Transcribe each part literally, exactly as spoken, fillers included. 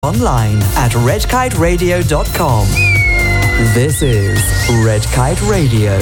Online at red kite radio dot com. This is Red Kite Radio.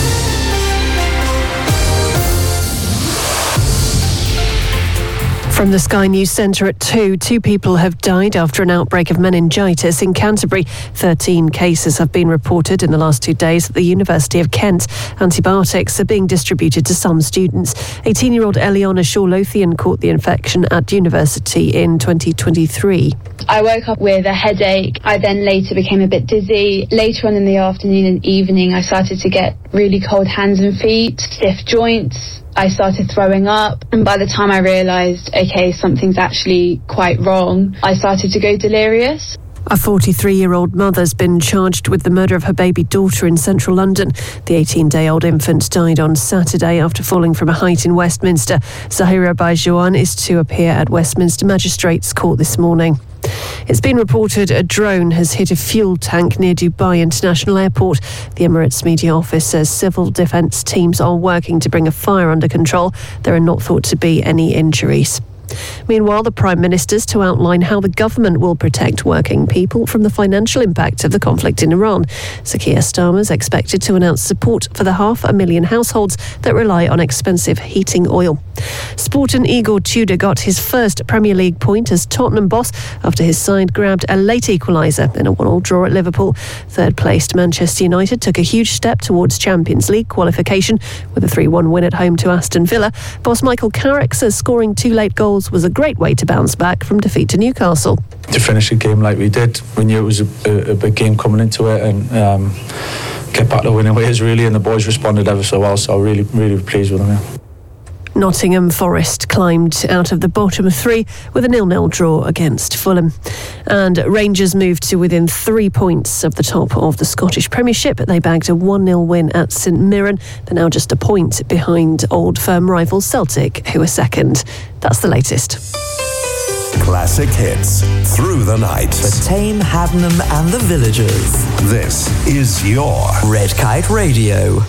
From the Sky News Centre at two, two people have died after an outbreak of meningitis in Canterbury. thirteen cases have been reported in the last two days at the University of Kent. Antibiotics are being distributed to some students. eighteen-year-old Eliana Shaw-Lothian caught the infection at university in twenty twenty-three. I woke up with a headache. I then later became a bit dizzy. Later on in the afternoon and evening, I started to get really cold hands and feet, stiff joints. I started throwing up, and by the time I realised, okay, something's actually quite wrong, I started to go delirious. A forty-three-year-old mother's been charged with the murder of her baby daughter in central London. The eighteen-day-old infant died on Saturday after falling from a height in Westminster. Zahira Bajouan is to appear at Westminster Magistrates Court this morning. It's been reported a drone has hit a fuel tank near Dubai International Airport. The Emirates Media Office says civil defence teams are working to bring a fire under control. There are not thought to be any injuries. Meanwhile, the Prime Minister's to outline how the government will protect working people from the financial impact of the conflict in Iran. Sir Keir Starmer is expected to announce support for the half a million households that rely on expensive heating oil. Sporting Igor Tudor got his first Premier League point as Tottenham boss after his side grabbed a late equaliser in a one-all draw at Liverpool. Third-placed Manchester United took a huge step towards Champions League qualification with a three one win at home to Aston Villa. Boss Michael Carrick says scoring two late goals was a great way to bounce back from defeat to Newcastle. To finish a game like we did, we knew it was a, a, a big game coming into it, and um, get back to winning ways really, and the boys responded ever so well, so I'm really, really pleased with them. Yeah. Nottingham Forest climbed out of the bottom three with a nil-nil draw against Fulham. And Rangers moved to within three points of the top of the Scottish Premiership. They bagged a one nil win at St Mirren. They're now just a point behind old firm rival Celtic, who are second. That's the latest. Classic hits through the night. For Tame, Haddenham and the Villagers. This is your Red Kite Radio.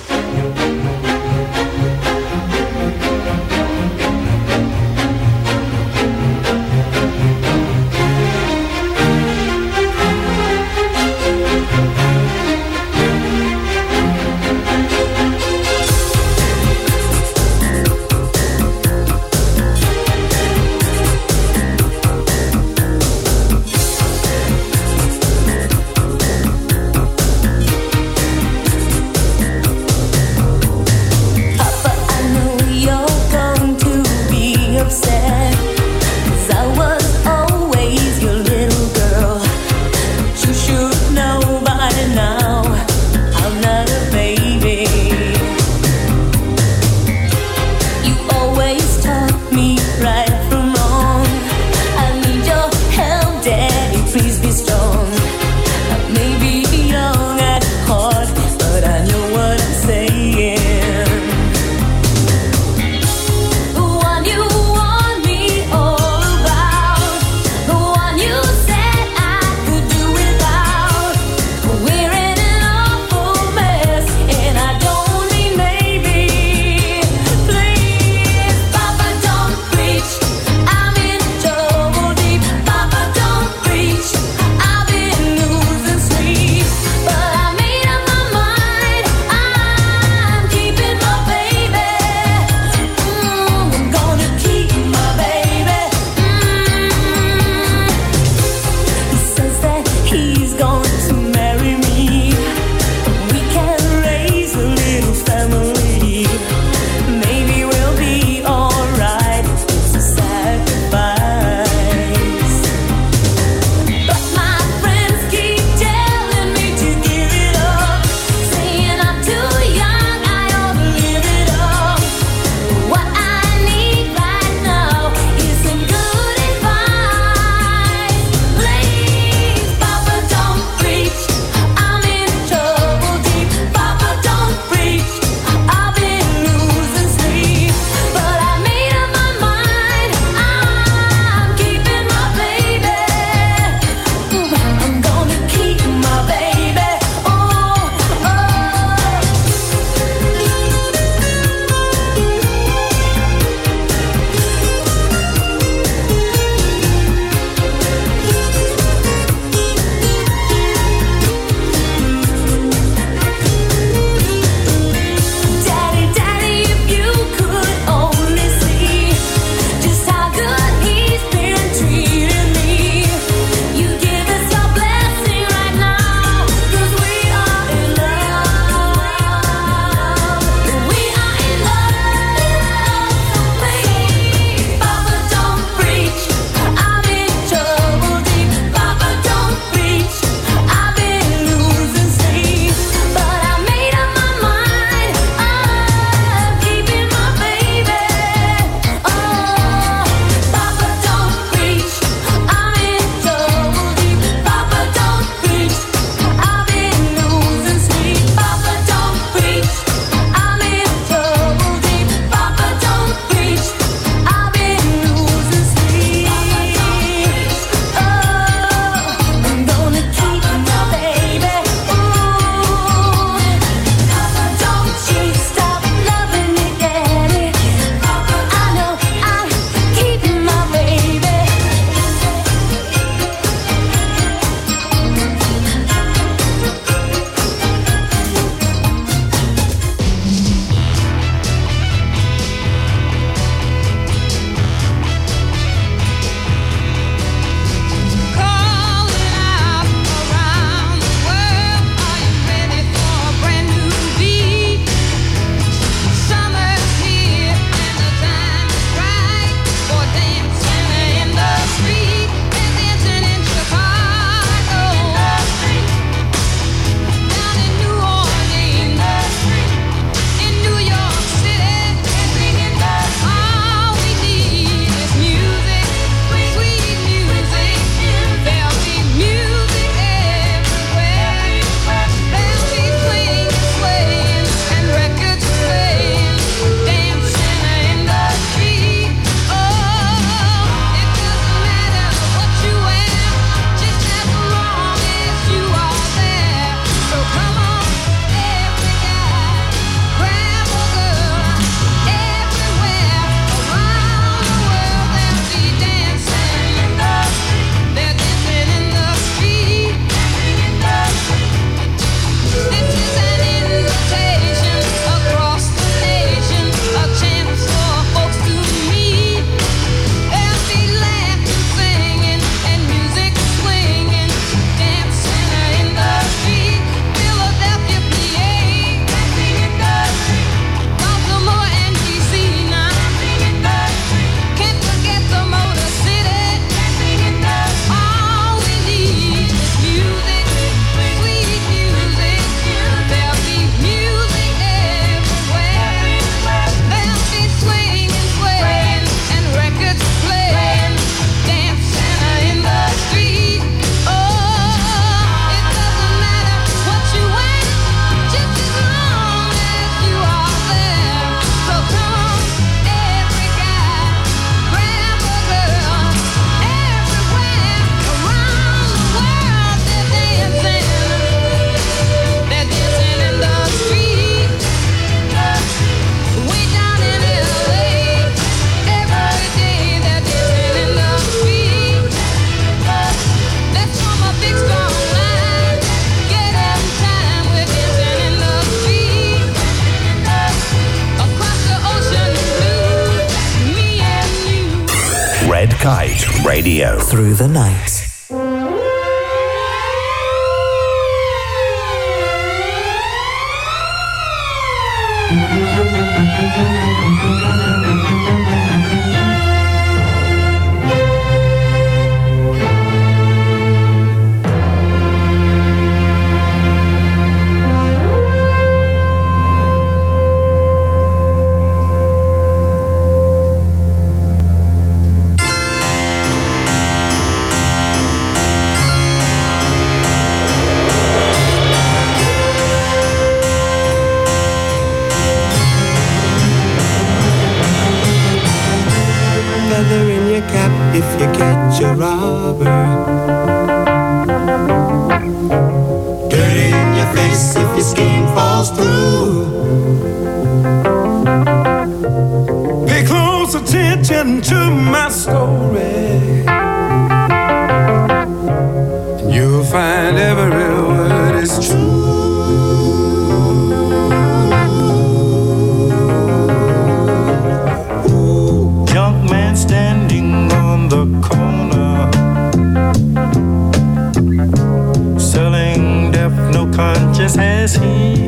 Radio. Through the night. If you catch a robber, dirt in your face if your scheme falls through. Pay close attention to my story, and you'll find every word is true. Standing on the corner, selling deaf, no conscience has he.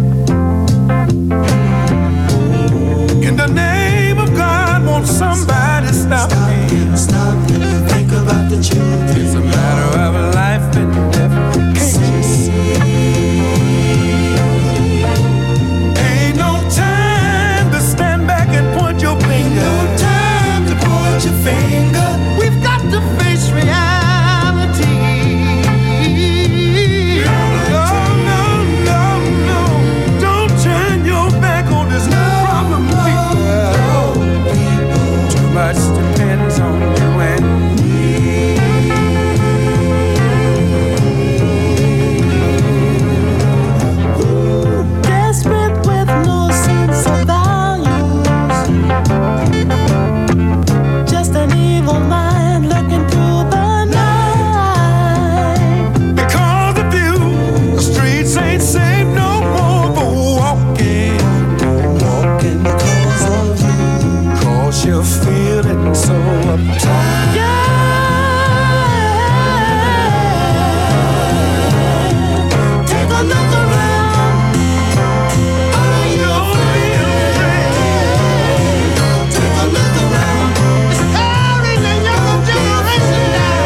In the name of God, won't somebody stop, stop me? Stop me, think about the children. It's a matter of life and death. Can't you see? Ain't no time to stand back and point your finger. Ain't no time to point your finger. We've got to face reality. No, no, no, no. Don't turn your back on this no, problem, no, people. No. Too much depends on you and me. Desperate with no sense of values, just an evil mind looking through the night. Because of you, the streets ain't safe no more for walking. Walking because of you, cause you're feeling so uptight. Yeah. Take a look around. Are you afraid? Take a look around. It's tearing the younger generation down.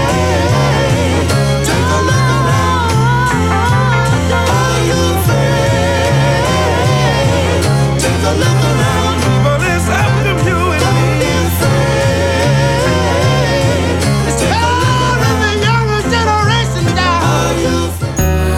Take a look around. Are you afraid? Take a look around. But it's up to you and me. Don't be afraid. It's tearing the younger generation down. Are you afraid?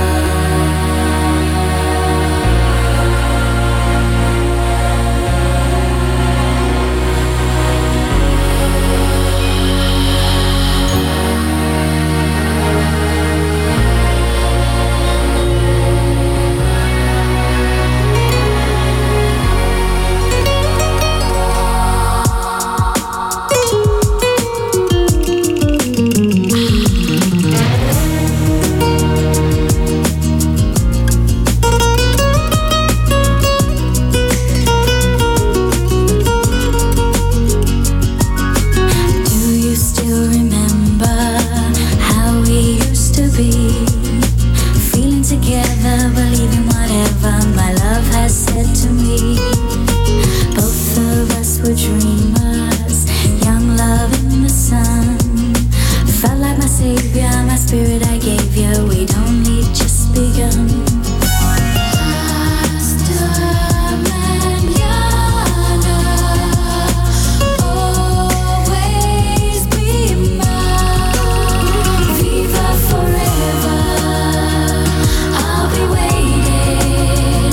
Do you still remember how we used to be? Feeling together, believing whatever my love has said to me. Both of us were dreamers, young love in the sun. Felt like my savior, my spirit I gave you. We'd only just begun. Always be mine. Viva forever. I'll be waiting,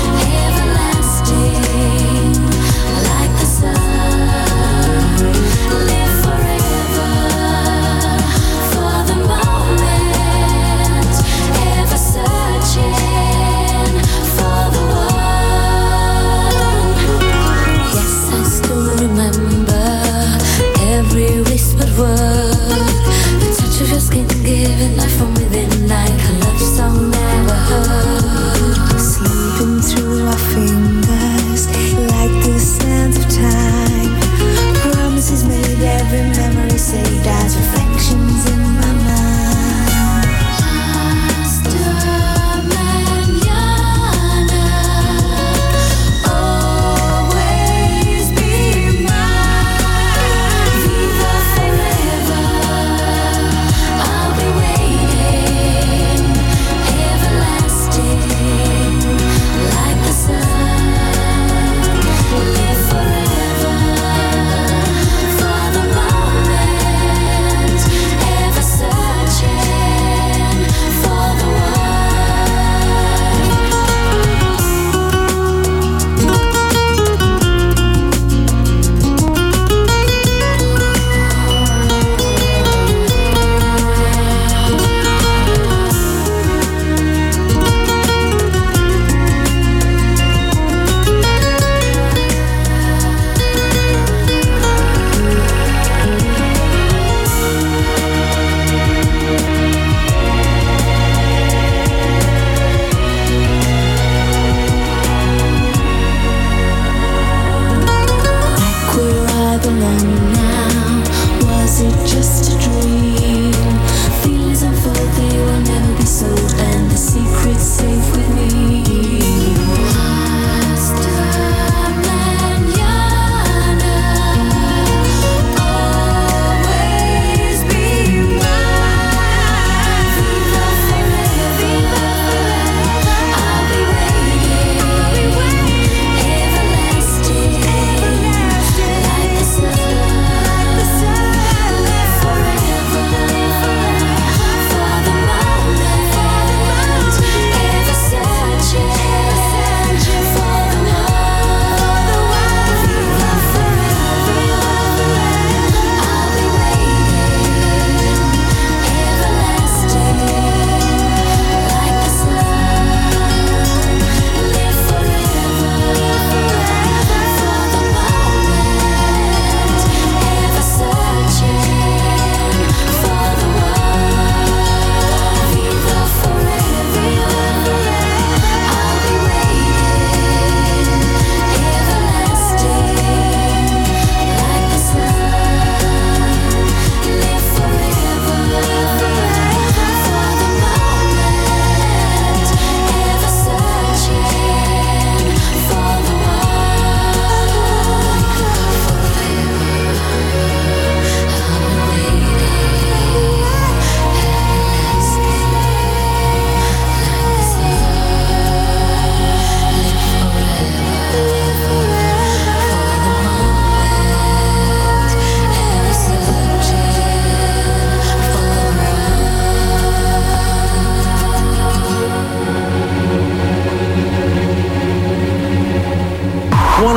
everlasting, like the sun. Live forever for the moment, ever searching for the one. Yes, I still remember every whispered word, the touch of your skin giving life from within, like a love song never heard. Sleeping through our fingers like the sands of time. Promises made, every memory saved.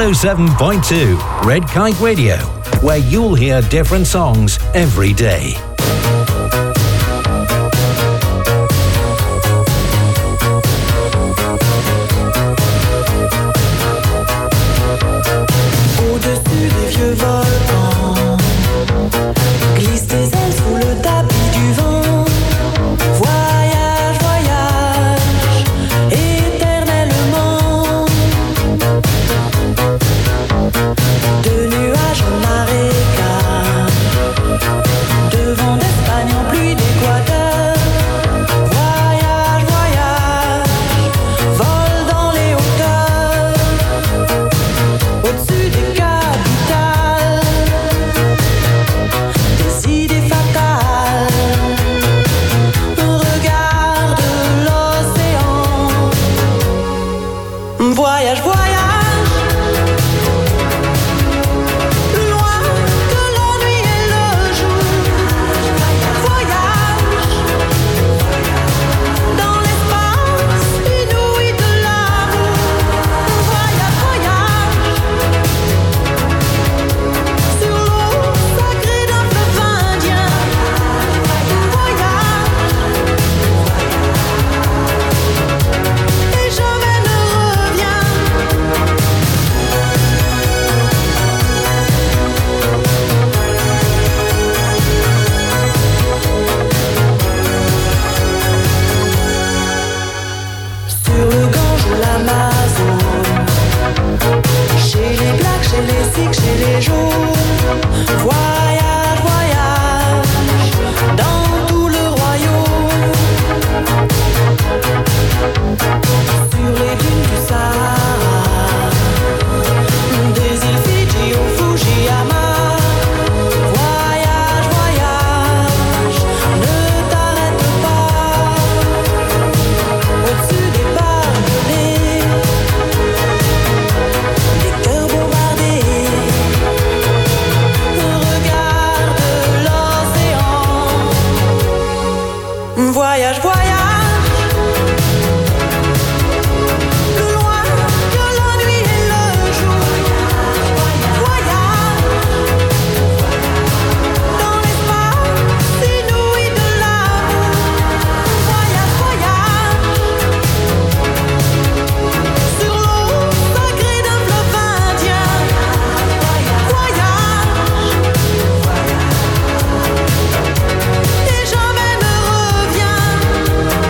oh seven point two Red Kite Radio, where you'll hear different songs every day. Au-dessus des vieux volcans, glisse tes ailes sous le tapis du vent. Voyage, voyage, éternellement. De nuages en marécage, de vent d'Espagne en pluie d'Équateur. Voyage, voyage, vole dans les hauteurs. Au-dessus des capitales, des idées fatales. Regarde l'océan. Voyage, voyage, plus loin que la nuit et le jour. Voyage, dans l'espace inouï de l'amour. Voyage, voyage, sur l'eau sacrée d'un fleuve indien. Voyage, et jamais ne reviens. Sur le Gange ou l'Amazone, chez les Blacks, chez les Sikhs, chez les Jaunes. Voyage, voyage, dans tout le royaume. Sur les dunes du Sahara, des îles Fidji au Fujiyama. Voyage, voyage, ne t'arrête pas. Au-dessus des barbelés, des cœurs bombardés. Regarde l'océan. Voyage, voyage, plus loin que la nuit et le jour. Voyage, dans l'espace inouï de l'amour. Voyage, voyage, sur l'eau sacrée d'un fleuve indien. Voyage, et jamais ne reviens.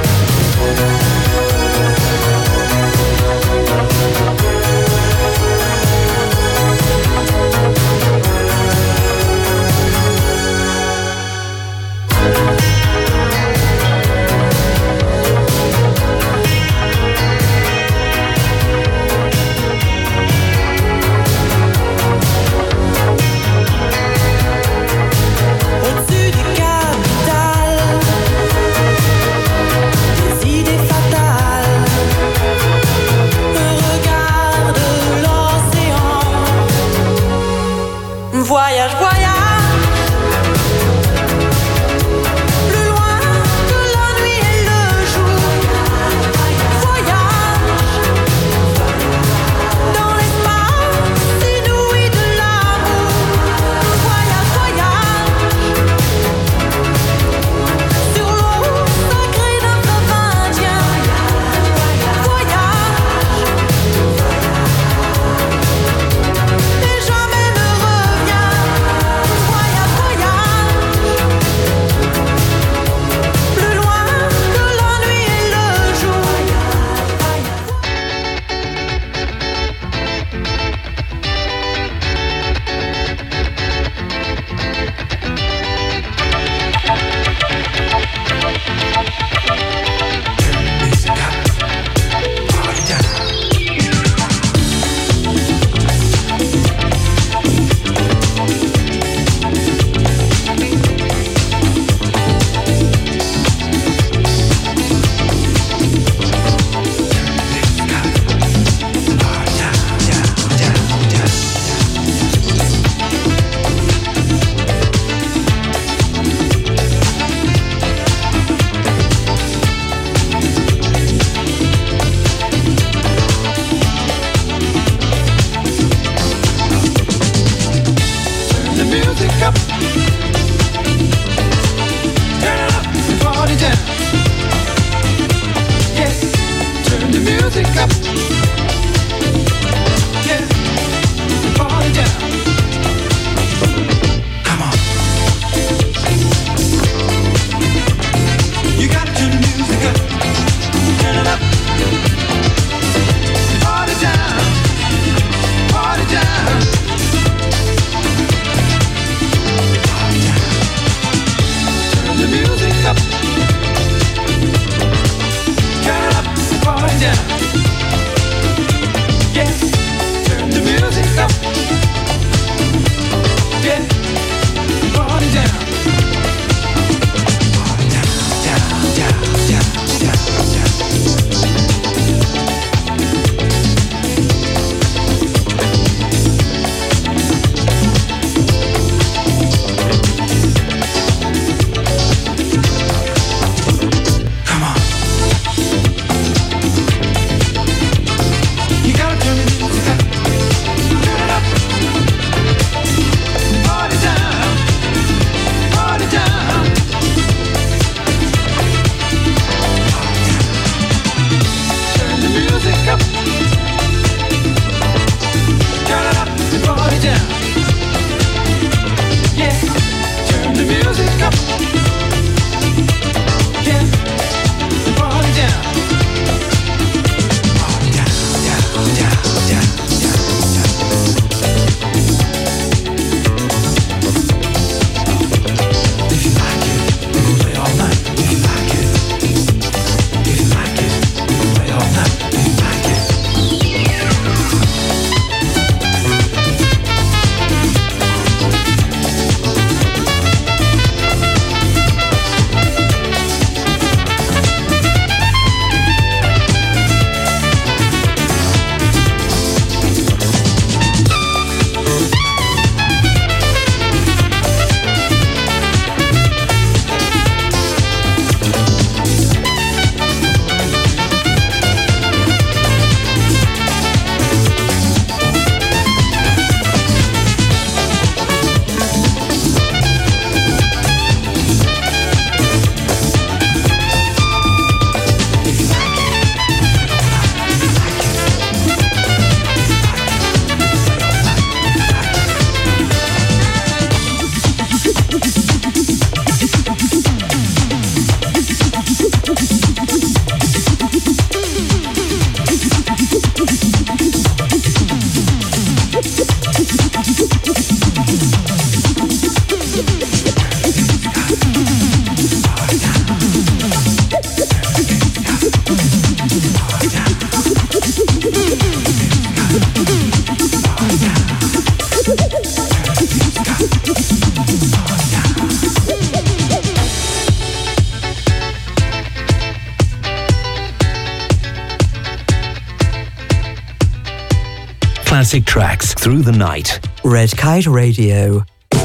classic tracks through the night. Red Kite Radio.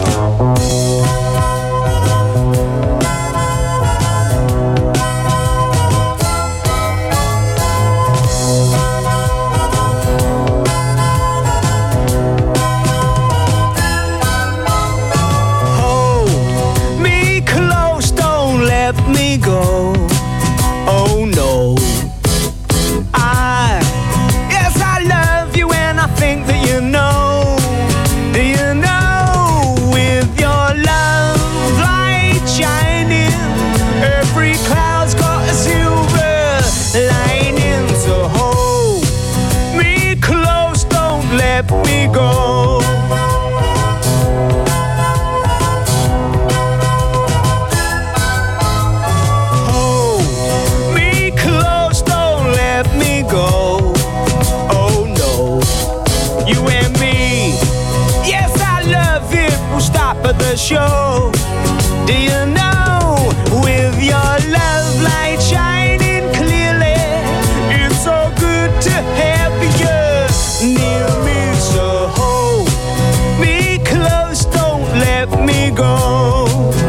Show. Do you know, with your love light shining clearly, it's so good to have you near me. So hold me close, don't let me go.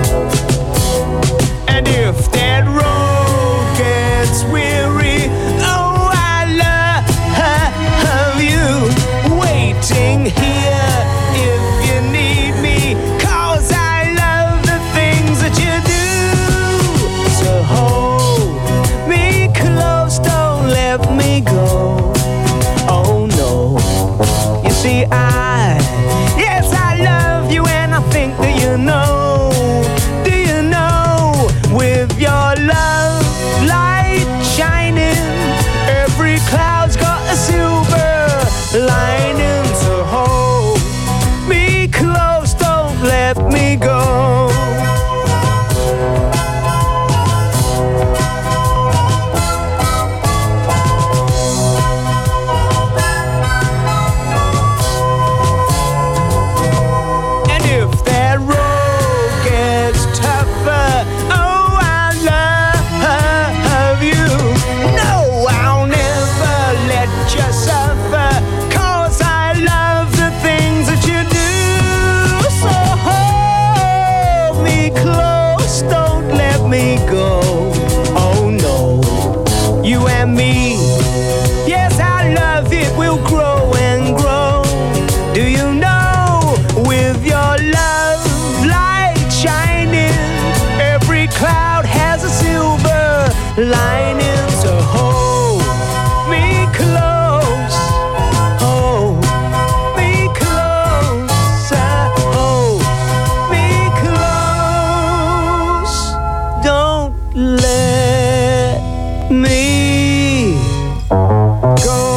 And if that road gets weary, oh, I love you waiting here. If you need me, go. Oh no. You see, I, yes, I love you, and I think that you know. Do you know, with your love light shining, every cloud's got a silver lining. So hold me close, don't let me go. Lining to hold me close, hold me close, hold me close, don't let me go.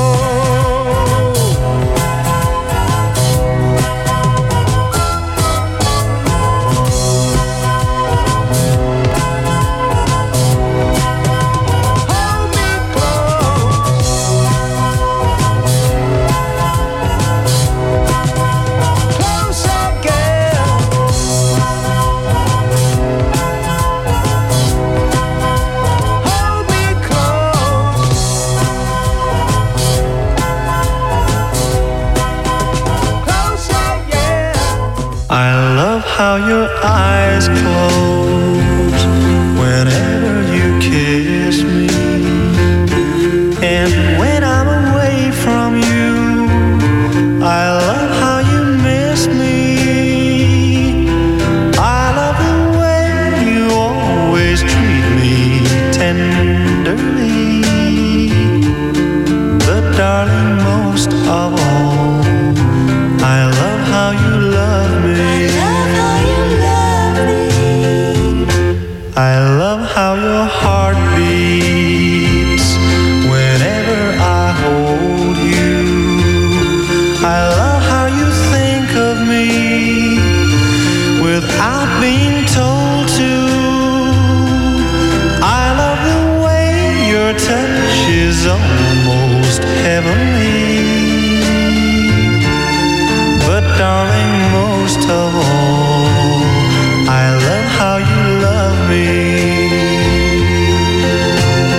How your eyes close whenever you kiss me, and when I'm away from you, I love how you miss me. I love the way you always treat me tenderly, but darling, most of all, I love how you love me. I love how your heart beats whenever I hold you. I love how you think of me without being told to. I love the way your touch is almost heavenly, but darling, most of all, I love how you love me.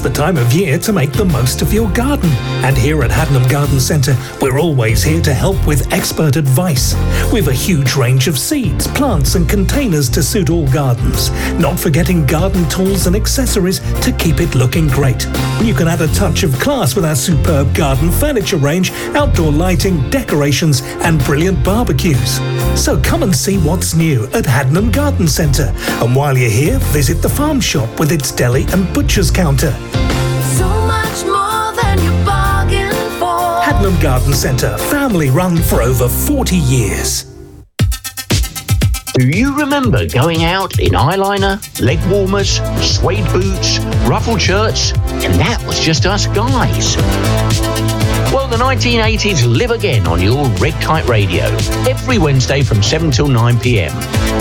the time of year to make the most of your garden. And here at Haddenham Garden Centre, we're always here to help with expert advice. We've a huge range of seeds, plants and containers to suit all gardens. Not forgetting garden tools and accessories to keep it looking great. You can add a touch of class with our superb garden furniture range, outdoor lighting, decorations and brilliant barbecues. So come and see what's new at Haddenham Garden Centre. And while you're here, visit the farm shop with its deli and butcher's counter. So much more than you bargained for. Haddenham Garden Centre, family run for over forty years. Do you remember going out in eyeliner, leg warmers, suede boots, ruffled shirts, and that was just us guys? Well, the nineteen eighties live again on your Red Kite Radio, every Wednesday from seven till nine p.m.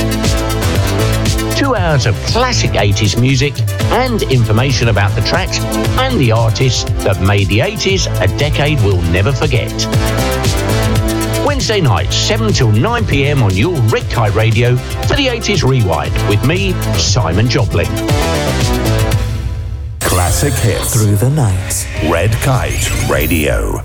Two hours of classic eighties music and information about the tracks and the artists that made the eighties a decade we'll never forget. Wednesday nights, seven till nine p.m. on your Red Kite Radio for the eighties Rewind with me, Simon Jobling. Classic hits through the night. Red Kite Radio.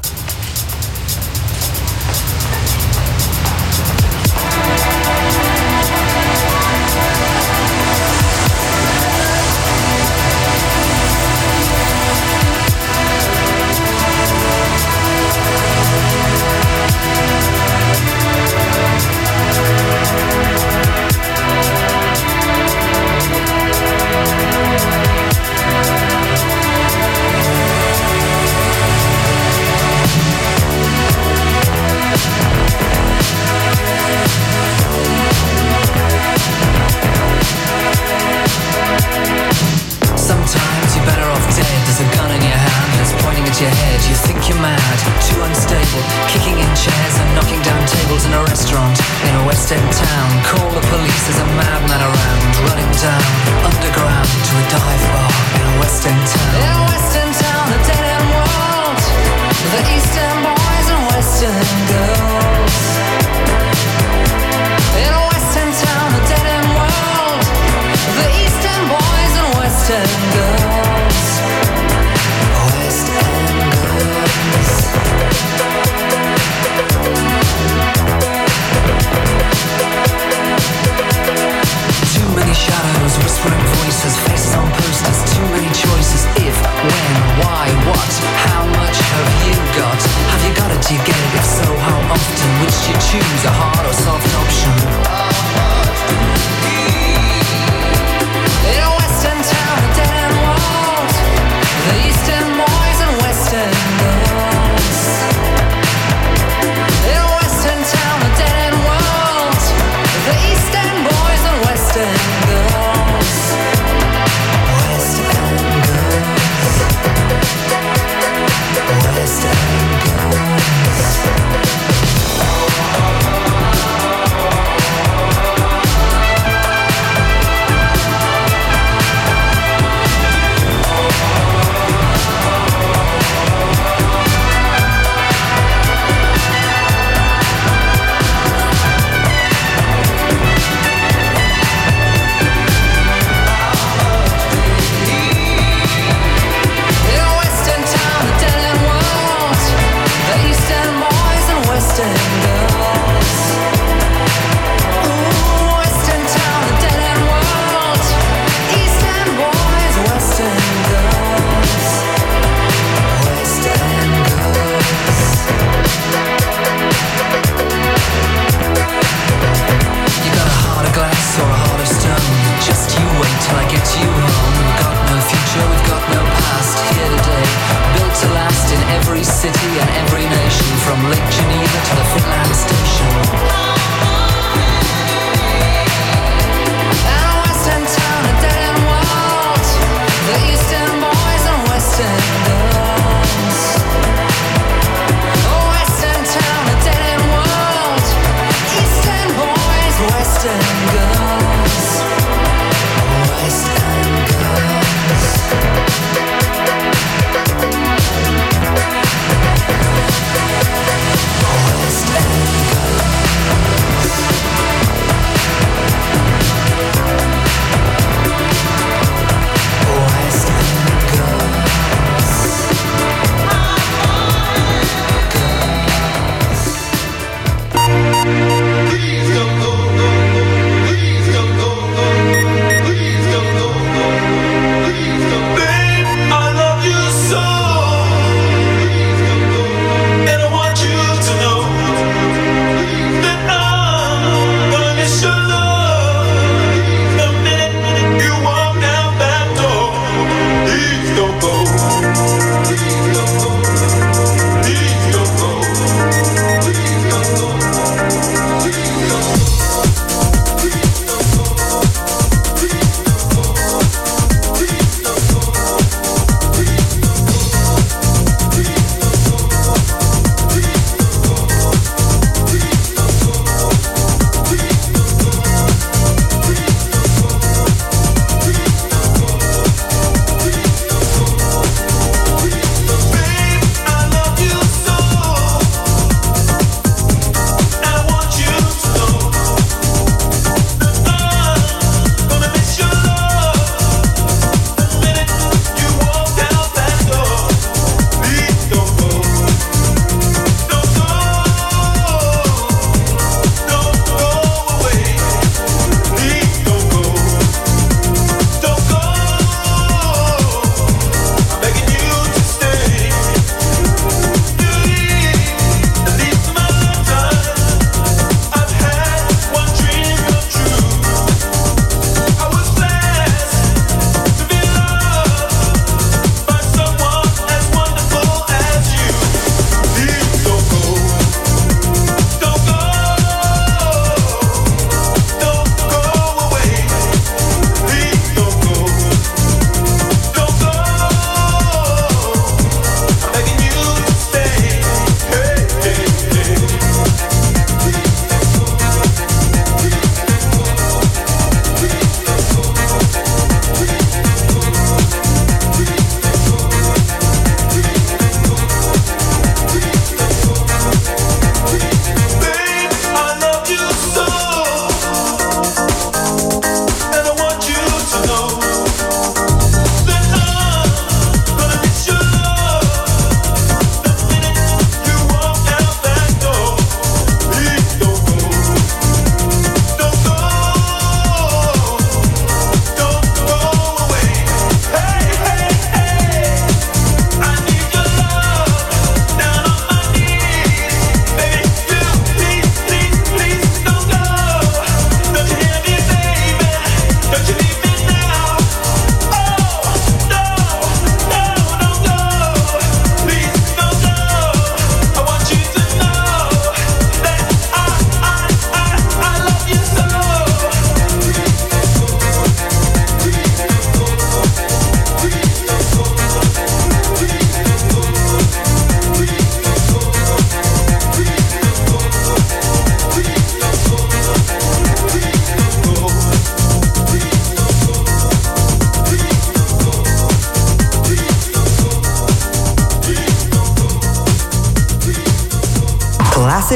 West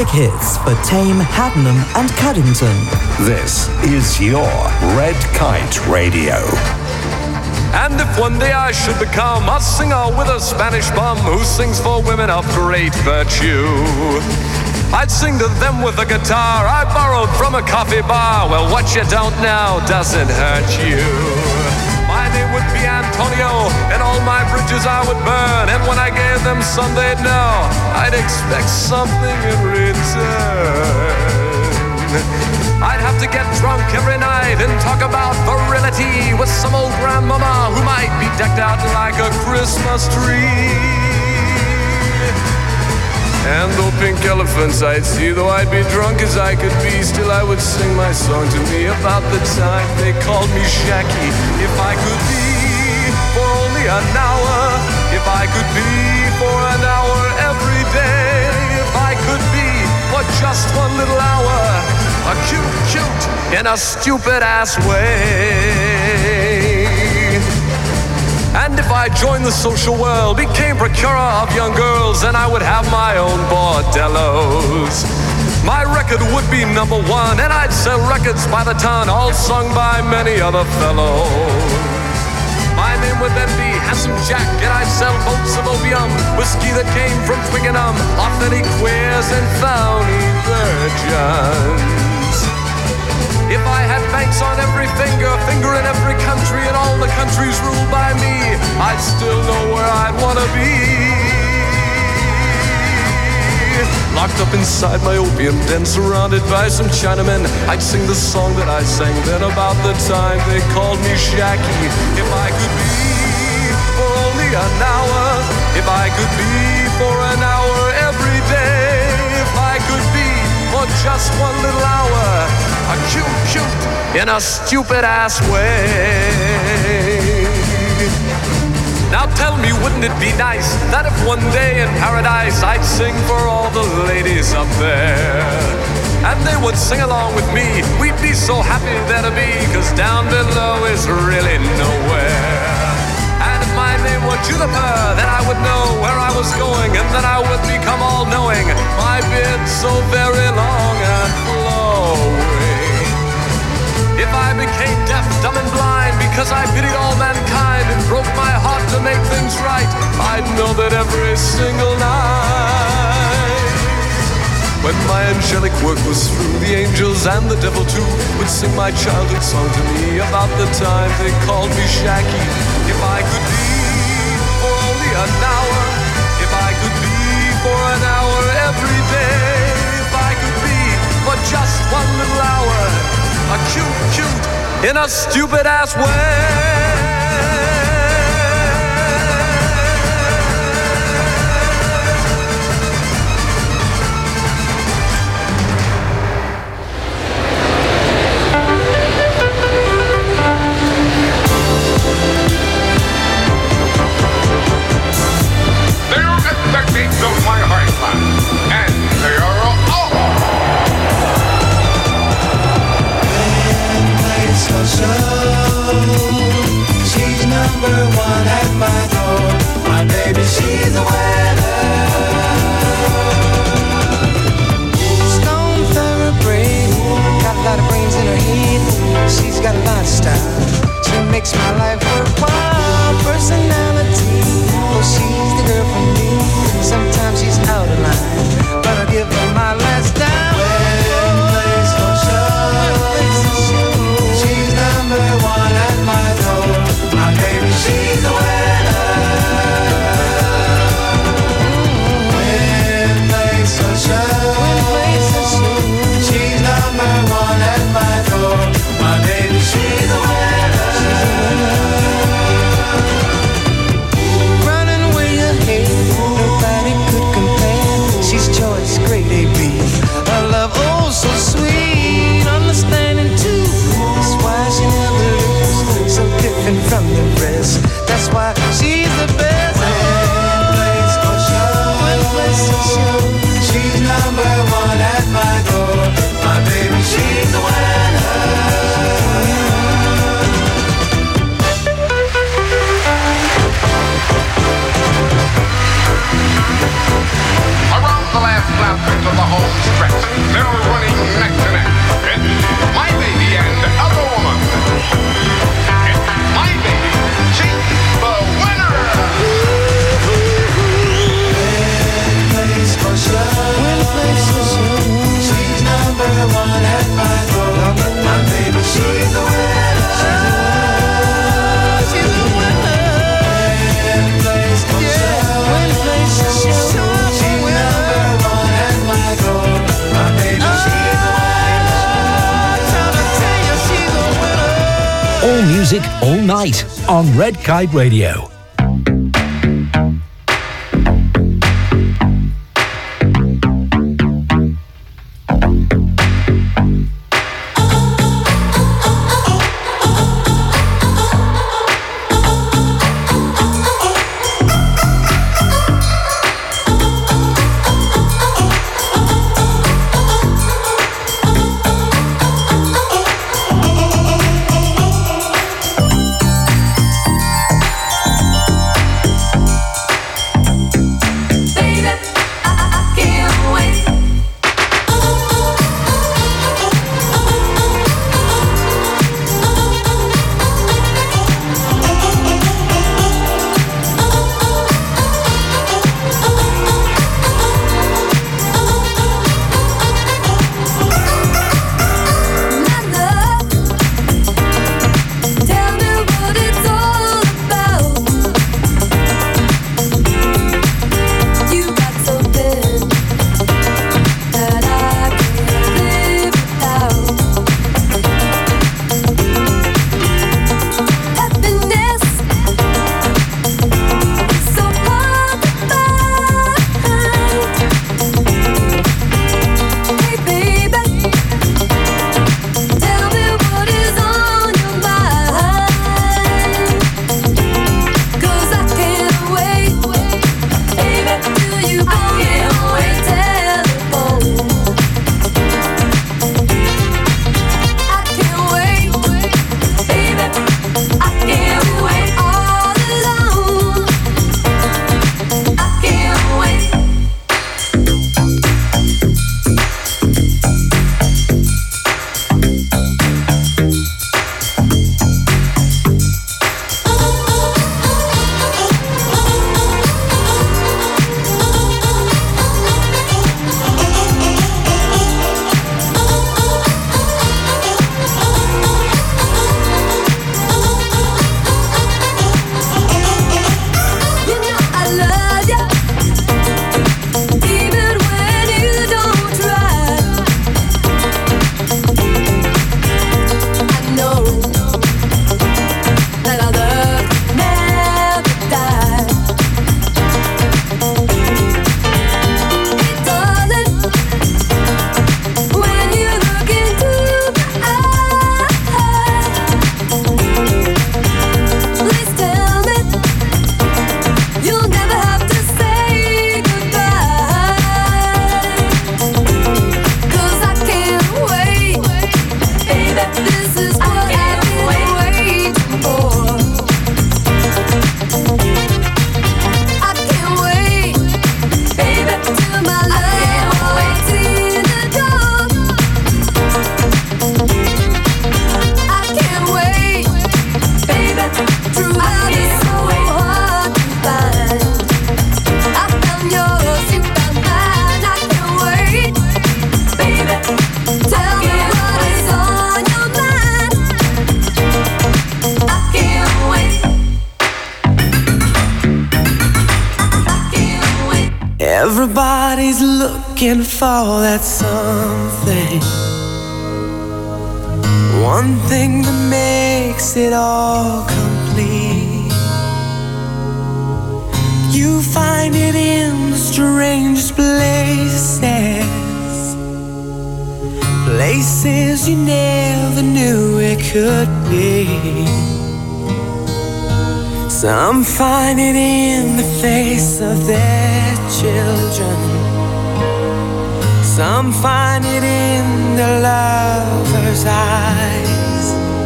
classic hits for Tame, Haddenham and Cuddington. This is your Red Kite Radio. And if one day I should become a singer with a Spanish bum who sings for women of great virtue, I'd sing to them with a guitar I borrowed from a coffee bar. Well, what you don't know doesn't hurt you. My name would be Antonio, and all my bridges I would burn. And when I gave them some, they'd know I'd expect something in return. I'd have to get drunk every night and talk about virility with some old grandmama who might be decked out like a Christmas tree. And though pink elephants I'd see, though I'd be drunk as I could be, still I would sing my song to me about the time they called me Shacky. If I could be for only an hour, if I could be for an hour every day, if I could be for just one little hour, a cute, cute in a stupid ass way. And if I joined the social world, became procurer of young girls, then I would have my own bordellos. My record would be number one, and I'd sell records by the ton, all sung by many other fellows. My name would then be Handsome Jack, and I'd sell boats of opium, whiskey that came from Twickenham, authentic queers and phony virgins. If I had banks on every finger, finger in every country, and all the countries ruled by me, I'd still know where I'd want to be. Locked up inside my opium den, surrounded by some Chinamen, I'd sing the song that I sang then about the time they called me Shacky. If I could be for only an hour, if I could be for an hour every day, if I could be for just one little hour, a cute, cute in a stupid ass way. Now tell me, wouldn't it be nice that if one day in paradise I'd sing for all the ladies up there, and they would sing along with me? We'd be so happy there to be, cause down below is really nowhere. And if my name were Juniper, then I would know where I was going, and then I would become all-knowing, my beard so very long and flowing. If I became deaf, dumb and blind because I pitied all mankind and broke my heart to make things right, I'd know that every single night, when my angelic work was through, the angels and the devil too would sing my childhood song to me about the time they called me Shacky. If I could be for only an hour, if I could be for an hour every day, if I could be for just one little hour, a cute, cute in a stupid ass way. Of my heart class, and they are all she's number one at my door. My baby, she's a winner. Stone thoroughbred, got a lot of brains in her head. She's got a lot of style. She makes my life worthwhile. Personality, well, she's the girl for me. Sometimes she's out of line, but I'll give her my last dime. Wedding place for show. She's number one at my door. My baby, she's a winner. Wedding place for show. She's number one at my door. My baby, she's a winner. Running way ahead, nobody could compare. She's choice, great A B. Her love, oh so sweet, understanding too. That's why she never loses, so different from the rest. music all night on Red Kite Radio. Everybody's looking for that something, one thing that makes it all complete. You find it in the strangest places, places you never knew it could be. Some find it in the face of their children, some find it in the lover's eyes.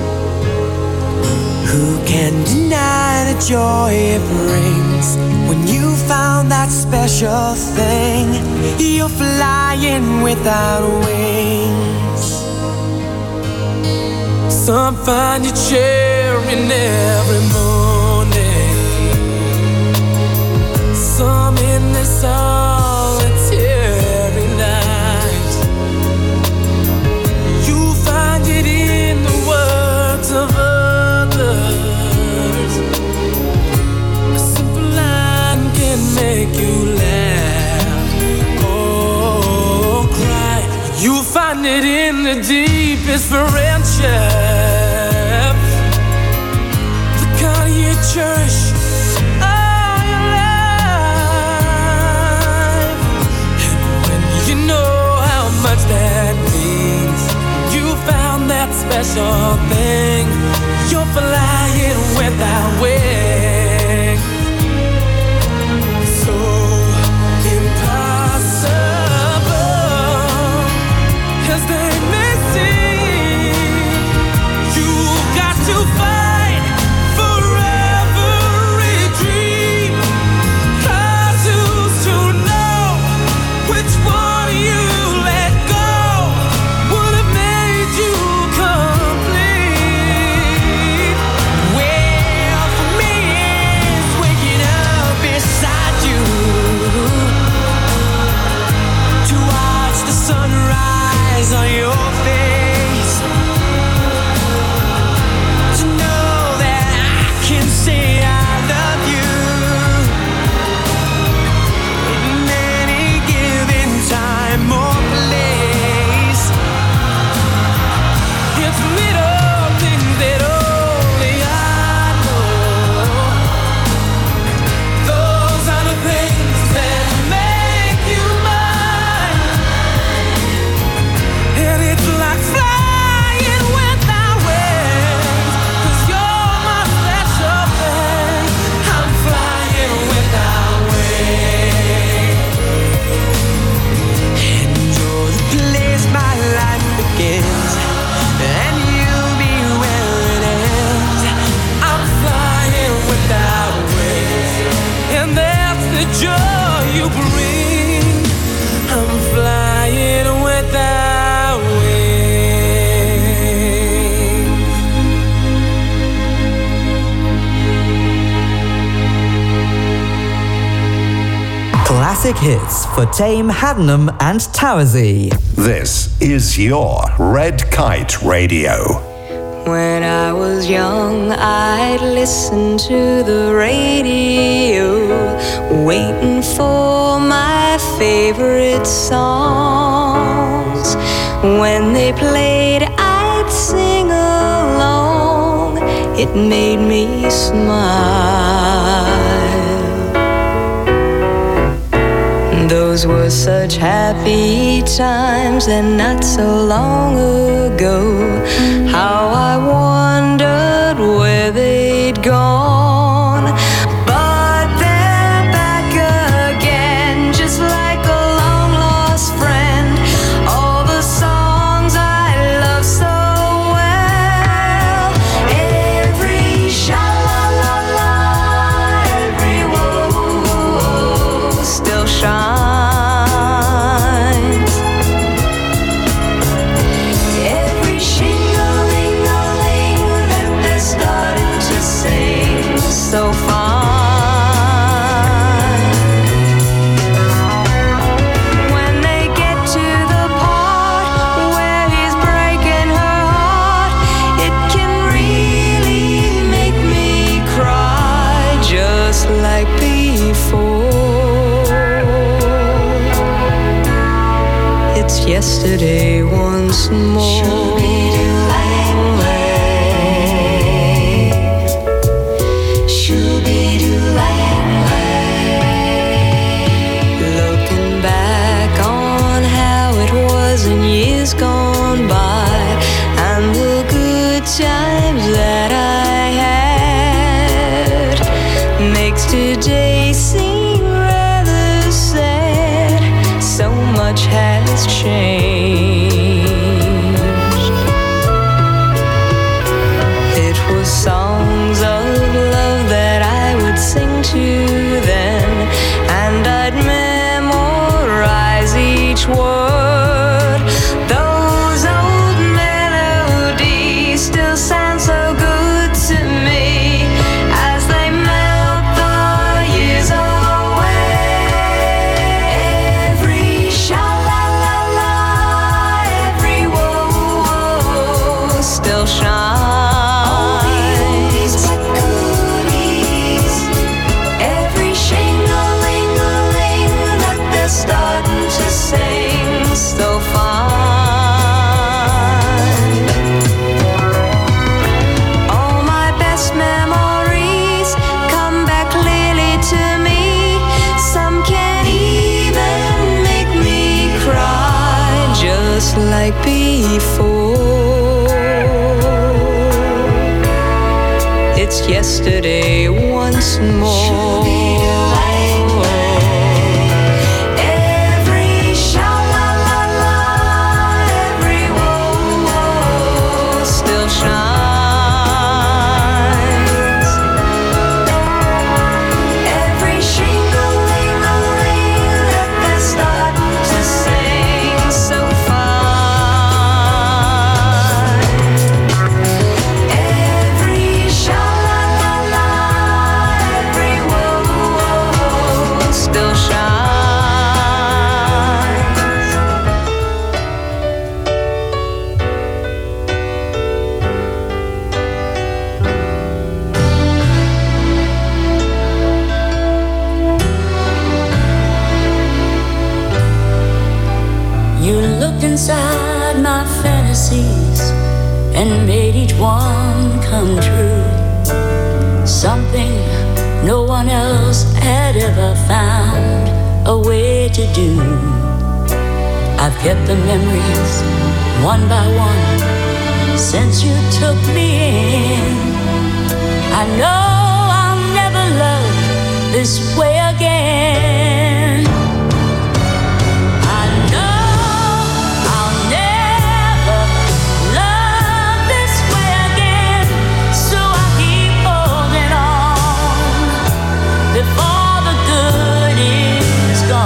Who can deny the joy it brings when you found that special thing? You're flying without wings. Some find you cheering every morning, some in the solitary night. You find it in the words of others. A simple line can make you laugh or cry. You find it in the deepest friendships, you bring. I'm flying without wings. Classic hits for Tame Haddenham and Towersey. This is your Red Kite Radio. When I was young, I'd listen to the radio, waiting for my favorite songs. When they played, I'd sing along. It made me smile. Those were such happy times, and not so long ago, how I wondered where they'd gone. But they're back again, just like a long-lost friend. All the songs I love so well, every sha-la-la-la, every whoa, still shines. So fine. When they get to the part where he's breaking her heart, it can really make me cry, just like before. It's yesterday once more. Gone by, and the good times that I had makes today seem rather sad. So much has changed. It was songs of love that I would sing to then, and I'd memorize each word. Like before, it's yesterday once more. Every sha-la-la-la, every whoa-whoa still shines. Every shing-a-ling-a-ling that they're starting to sing so far. Inside my fantasies and made each one come true. Something no one else had ever found a way to do. I've kept the memories one by one since you took me in. I know I'll never love this way again. Before the good is gone.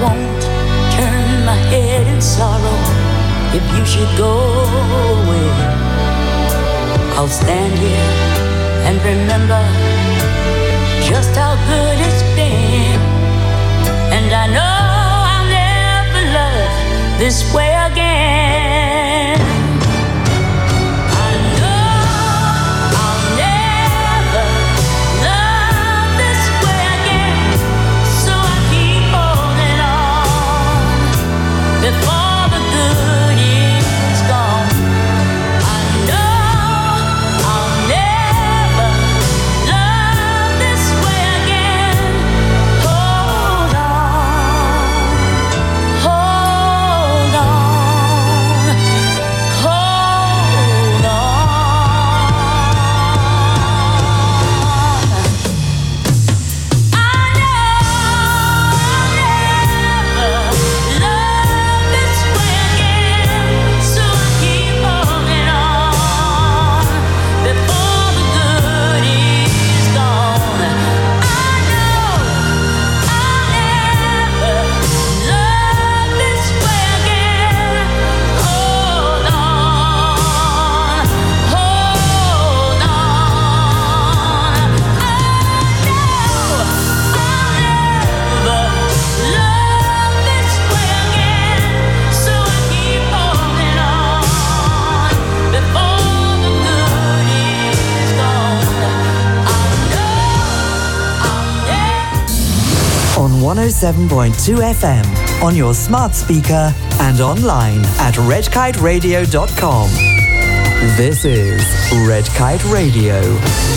won't turn my head in sorrow if you should go away. I'll stand here and remember just how good it's been. And I know I'll never love this way again. I know I'll never love this way again. So I keep holding on before the good is gone. I know I'll never love this way again. Hold on, hold on, hold on. I know I'll never love this way again, so I keep holding on before the good is gone. I know I'll never love this way again. Hold on, hold on. I know I'll never love this way again, so I keep holding on before the good is gone. On one oh seven point two F M, on your smart speaker and online at red kite radio dot com. This is Red Kite Radio.